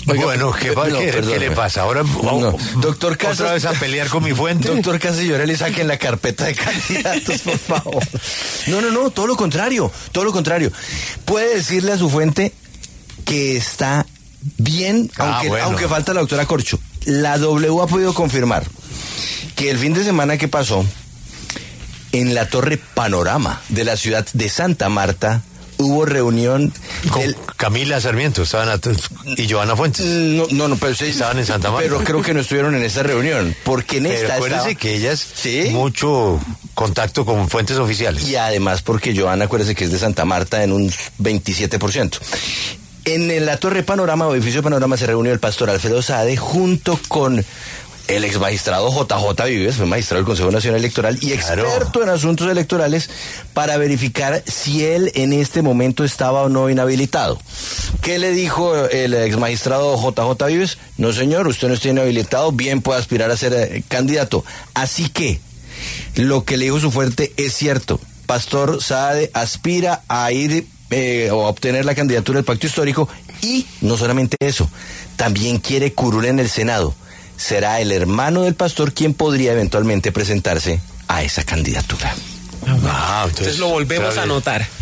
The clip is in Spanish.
Oiga, bueno, ¿qué le pasa? Ahora, doctor Casas, ¿otra vez a pelear con mi fuente? Doctor Casas y Llorelli, saquen la carpeta de candidatos, por favor. No, todo lo contrario. Puede decirle a su fuente que está bien, aunque falta la doctora Corcho. La W ha podido confirmar que el fin de semana que pasó, en la Torre Panorama de la ciudad de Santa Marta, hubo reunión con Camila Sarmiento, y Joana Fuentes. No, pero sí estaban en Santa Marta. Pero creo que no estuvieron en esa reunión, porque en esta acuérdese que ellas mucho contacto con fuentes oficiales. Y además porque Joana, acuérdese que es de Santa Marta en un 27%. En la Torre Panorama, o edificio Panorama, se reunió el pastor Alfredo Saade junto con el ex magistrado JJ Vives, fue magistrado del Consejo Nacional Electoral y experto en asuntos electorales, para verificar si él en este momento estaba o no inhabilitado. ¿Qué le dijo el ex magistrado JJ Vives? No, señor, usted no está inhabilitado, bien puede aspirar a ser candidato. Así que lo que le dijo su fuente es cierto. Pastor Saade aspira a ir o a obtener la candidatura del Pacto Histórico, y no solamente eso, también quiere curul en el Senado. Será el hermano del pastor quien podría eventualmente presentarse a esa candidatura. Entonces lo volvemos a anotar.